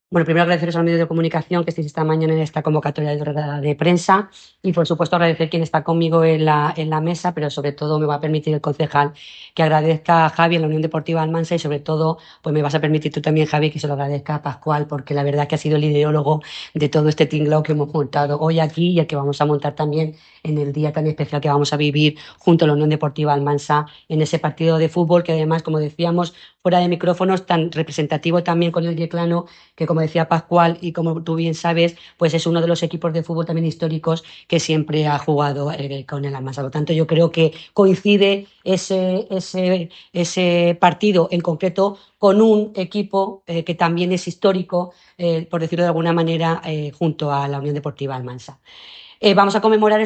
Bueno, primero agradeceros a los medios de comunicación que estéis esta mañana en esta convocatoria de rueda de prensa y, por supuesto, agradecer quien está conmigo en la mesa, pero sobre todo me va a permitir el concejal que agradezca a Javi en la Unión Deportiva Almansa y, sobre todo, pues me vas a permitir tú también, Javi, que se lo agradezca a Pascual, porque la verdad que ha sido el ideólogo de todo este tinglao que hemos montado hoy aquí y el que vamos a montar también en el día tan especial que vamos a vivir junto a la Unión Deportiva Almansa en ese partido de fútbol que, además, como decíamos, fuera de micrófonos, tan representativo también con el Yeclano, que, como decía Pascual y como tú bien sabes, pues es uno de los equipos de fútbol también históricos que siempre ha jugado con el Almansa. Por lo tanto, yo creo que coincide ese partido en concreto con un equipo que también es histórico, por decirlo de alguna manera, junto a la Unión Deportiva Almansa. Vamos a conmemorar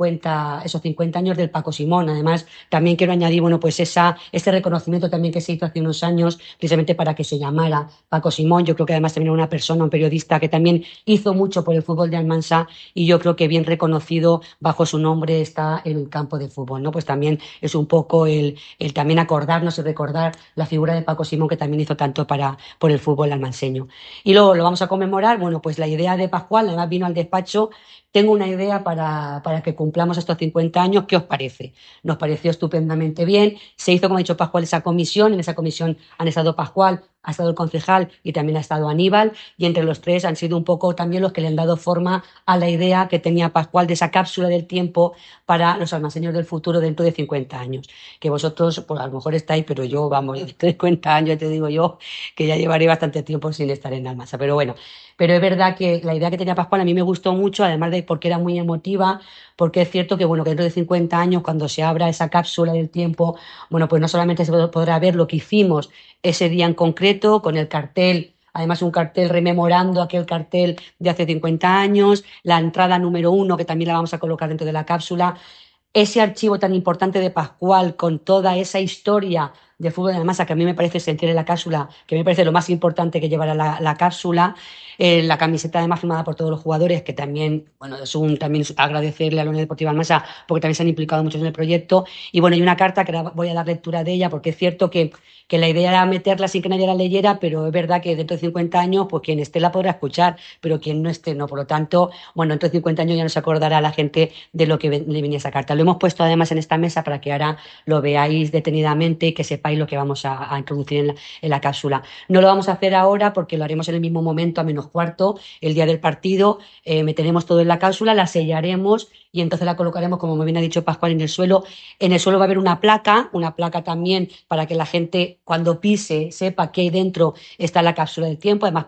esos 50 años del Paco Simón. Además, también quiero añadir, bueno, pues este reconocimiento también que se hizo hace unos años, precisamente para que se llamara Paco Simón. Yo creo que además también era una persona, un periodista que también hizo mucho por el fútbol de Almansa y yo creo que bien reconocido bajo su nombre está el campo de fútbol, ¿no? Pues también es un poco el también acordarnos y recordar la figura de Paco Simón que también hizo tanto por el fútbol almanseño. Y luego lo vamos a conmemorar, bueno, pues la idea de Pascual, además vino al despacho. Tengo una idea para que cumplamos estos 50 años. ¿Qué os parece? Nos pareció estupendamente bien. Se hizo, como ha dicho Pascual, esa comisión. En esa comisión han estado Pascual, ha estado el concejal y también ha estado Aníbal. Y entre los tres han sido un poco también los que le han dado forma a la idea que tenía Pascual de esa cápsula del tiempo para los almacenes del futuro dentro de 50 años. Que vosotros, pues a lo mejor estáis, pero yo, vamos, dentro de 50 años, te digo yo, que ya llevaré bastante tiempo sin estar en Almansa. Pero bueno, pero es verdad que la idea que tenía Pascual a mí me gustó mucho, además de porque era muy emotiva, porque es cierto que, bueno, que dentro de 50 años, cuando se abra esa cápsula del tiempo, bueno, pues no solamente se podrá ver lo que hicimos ese día en concreto, con el cartel, además un cartel rememorando aquel cartel de hace 50 años, la entrada número 1, que también la vamos a colocar dentro de la cápsula, ese archivo tan importante de Pascual con toda esa historia de fútbol de la masa que a mí me parece esencial en la cápsula, que me parece lo más importante que llevará la cápsula, la camiseta además firmada por todos los jugadores, que también, bueno, también agradecerle a la Unión Deportiva Almansa porque también se han implicado mucho en el proyecto. Y bueno, hay una carta que voy a dar lectura de ella porque es cierto que la idea era meterla sin que nadie la leyera, pero es verdad que dentro de 50 años, pues quien esté la podrá escuchar, pero quien no esté no. Por lo tanto, bueno, dentro de 50 años ya no se acordará la gente de lo que le venía esa carta. Lo hemos puesto además en esta mesa para que ahora lo veáis detenidamente y que sepáis lo que vamos a introducir en la cápsula. No lo vamos a hacer ahora porque lo haremos en el mismo momento, a -4, el día del partido. Meteremos todo en la cápsula, la sellaremos y entonces la colocaremos, como me bien ha dicho Pascual, en el suelo. En el suelo va a haber una placa también para que la gente cuando pise sepa que ahí dentro está la cápsula del tiempo, además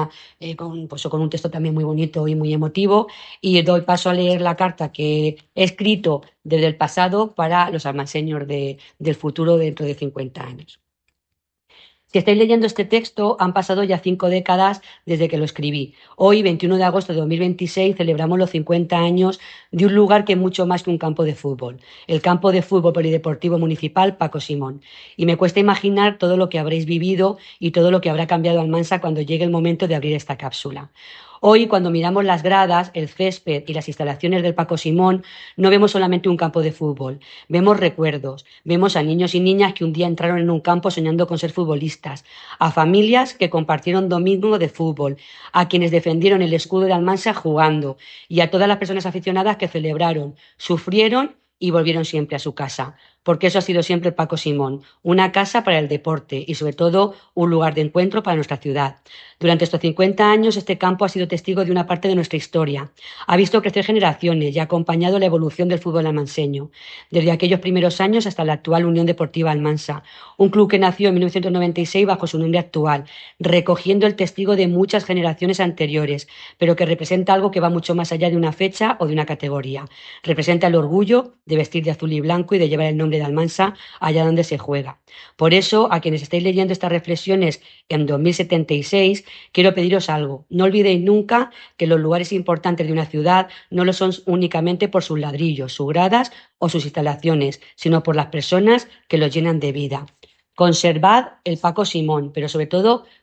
con un texto también muy bonito y muy emotivo. Y doy paso a leer la carta que he escrito desde el pasado para los almaceños del futuro dentro de 50 años. Si estáis leyendo este texto, han pasado ya 5 décadas desde que lo escribí. Hoy, 21 de agosto de 2026, celebramos los 50 años de un lugar que es mucho más que un campo de fútbol. El campo de fútbol polideportivo municipal Paco Simón. Y me cuesta imaginar todo lo que habréis vivido y todo lo que habrá cambiado Almansa cuando llegue el momento de abrir esta cápsula. Hoy, cuando miramos las gradas, el césped y las instalaciones del Paco Simón, no vemos solamente un campo de fútbol, vemos recuerdos, vemos a niños y niñas que un día entraron en un campo soñando con ser futbolistas, a familias que compartieron domingo de fútbol, a quienes defendieron el escudo de Almansa jugando y a todas las personas aficionadas que celebraron, sufrieron y volvieron siempre a su casa. Porque eso ha sido siempre el Paco Simón, una casa para el deporte y sobre todo un lugar de encuentro para nuestra ciudad. Durante estos 50 años este campo ha sido testigo de una parte de nuestra historia. Ha visto crecer generaciones y ha acompañado la evolución del fútbol almanseño, desde aquellos primeros años hasta la actual Unión Deportiva Almansa, un club que nació en 1996 bajo su nombre actual, recogiendo el testigo de muchas generaciones anteriores, pero que representa algo que va mucho más allá de una fecha o de una categoría. Representa el orgullo de vestir de azul y blanco y de llevar el nombre de Almansa allá donde se juega. Por eso, a quienes estáis leyendo estas reflexiones en 2076, quiero pediros algo. No olvidéis nunca que los lugares importantes de una ciudad no lo son únicamente por sus ladrillos, sus gradas o sus instalaciones, sino por las personas que los llenan de vida. Conservad el Paco Simón, pero sobre todo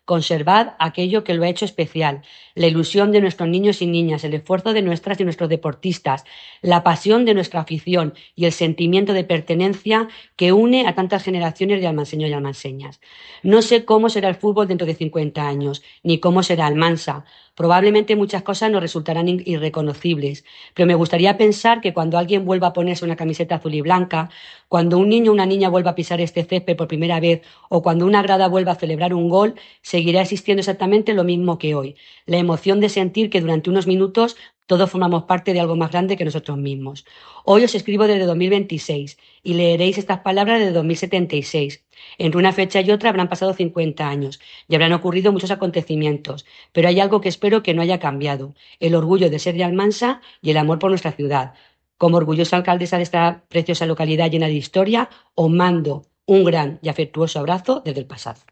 conservad aquello que lo ha hecho especial, la ilusión de nuestros niños y niñas, el esfuerzo de nuestras y nuestros deportistas, la pasión de nuestra afición y el sentimiento de pertenencia que une a tantas generaciones de almanseños y almanseñas. No sé cómo será el fútbol dentro de 50 años, ni cómo será Almansa. Probablemente muchas cosas nos resultarán irreconocibles, pero me gustaría pensar que cuando alguien vuelva a ponerse una camiseta azul y blanca, cuando un niño o una niña vuelva a pisar este césped por primera vez o cuando una grada vuelva a celebrar un gol, seguirá existiendo exactamente lo mismo que hoy. La emoción de sentir que durante unos minutos todos formamos parte de algo más grande que nosotros mismos. Hoy os escribo desde 2026 y leeréis estas palabras desde 2076. Entre una fecha y otra habrán pasado 50 años y habrán ocurrido muchos acontecimientos, pero hay algo que espero que no haya cambiado, el orgullo de ser de Almansa y el amor por nuestra ciudad. Como orgullosa alcaldesa de esta preciosa localidad llena de historia, os mando un gran y afectuoso abrazo desde el pasado.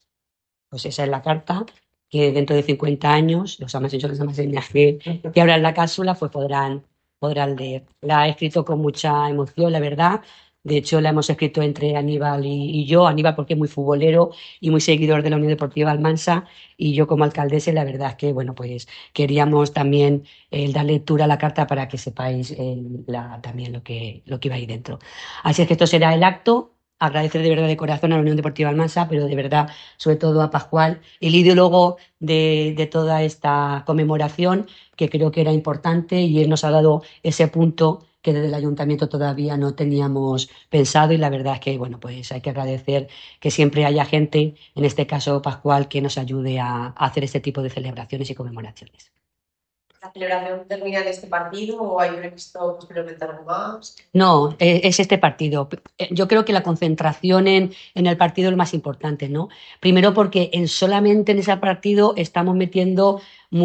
Pues esa es la carta que dentro de 50 años los almanseños y las almanseñas que abran la cápsula pues podrán leer. La he escrito con mucha emoción, la verdad. De hecho, la hemos escrito entre Aníbal y yo. Aníbal porque es muy futbolero y muy seguidor de la Unión Deportiva Almansa, y yo como alcaldesa, la verdad es que, bueno, pues queríamos también dar lectura a la carta para que sepáis también lo que iba ahí dentro. Así es que esto será el acto. Agradecer de verdad de corazón a la Unión Deportiva Almansa, pero de verdad, sobre todo a Pascual, el ideólogo de toda esta conmemoración, que creo que era importante, y él nos ha dado ese punto que desde el ayuntamiento todavía no teníamos pensado, y la verdad es que, bueno, pues hay que agradecer que siempre haya gente, en este caso Pascual, que nos ayude a hacer este tipo de celebraciones y conmemoraciones. ¿La celebración termina en este partido o hay previsto posteriormente algo más? No, es este partido. Yo creo que la concentración en el partido es lo más importante, ¿no? Primero porque solamente en ese partido estamos metiendo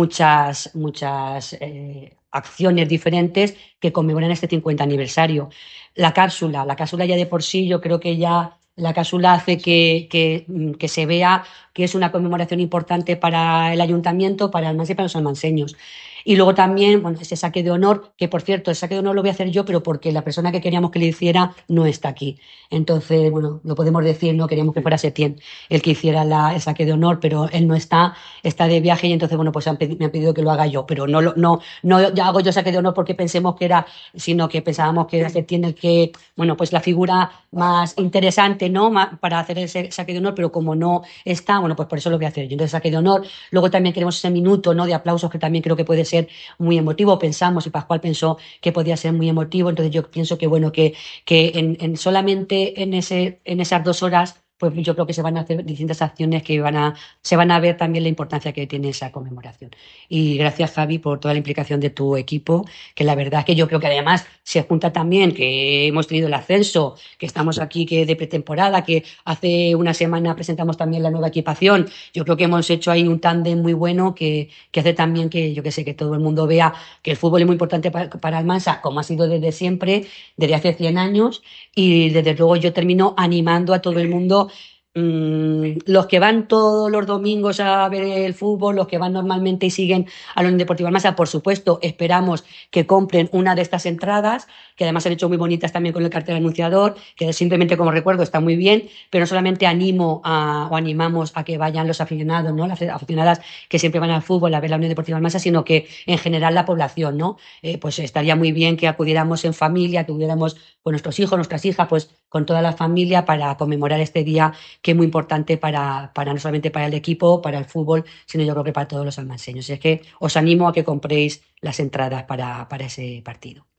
muchas acciones diferentes que conmemoran este 50 aniversario. La cápsula ya de por sí, yo creo que ya la cápsula hace que se vea que es una conmemoración importante para el ayuntamiento, para Almansa y para los almanseños. Y luego también, bueno, ese saque de honor, que por cierto, el saque de honor lo voy a hacer yo, pero porque la persona que queríamos que le hiciera no está aquí. Entonces, bueno, lo podemos decir, no queríamos que fuera Setién el que hiciera el saque de honor, pero él no está de viaje, y entonces, bueno, pues me han pedido que lo haga yo, pero no ya hago yo saque de honor porque pensemos que era, sino que pensábamos que era Setién el que, bueno, pues la figura más interesante, ¿no? Para hacer ese saque de honor, pero como no está, bueno, pues por eso lo voy a hacer yo. Entonces, saque de honor. Luego también queremos ese minuto, ¿no?, de aplausos, que también creo que puede ser muy emotivo. Pensamos, y Pascual pensó que podía ser muy emotivo. Entonces yo pienso que, bueno, que solamente en esas 2 horas, pues yo creo que se van a hacer distintas acciones que se van a ver también la importancia que tiene esa conmemoración. Y gracias, Javi, por toda la implicación de tu equipo, que la verdad es que yo creo que además se junta también que hemos tenido el ascenso, que estamos aquí que de pretemporada, que hace una semana presentamos también la nueva equipación. Yo creo que hemos hecho ahí un tándem muy bueno que hace también que, yo que sé, que todo el mundo vea que el fútbol es muy importante para Almansa, como ha sido desde siempre, desde hace 100 años, y desde luego yo termino animando a todo el mundo. Los que van todos los domingos a ver el fútbol, los que van normalmente y siguen a la Unión Deportiva Almansa, por supuesto, esperamos que compren una de estas entradas, que además se han hecho muy bonitas también con el cartel anunciador, que simplemente como recuerdo está muy bien, pero no solamente animamos a que vayan los aficionados, ¿no?, las aficionadas que siempre van al fútbol a ver la Unión Deportiva Almansa, sino que en general la población, ¿no? Pues estaría muy bien que acudiéramos en familia, que acudiéramos con nuestros hijos, nuestras hijas, pues con toda la familia para conmemorar este día, que es muy importante para no solamente para el equipo, para el fútbol, sino yo creo que para todos los almanseños. Y es que os animo a que compréis las entradas para ese partido.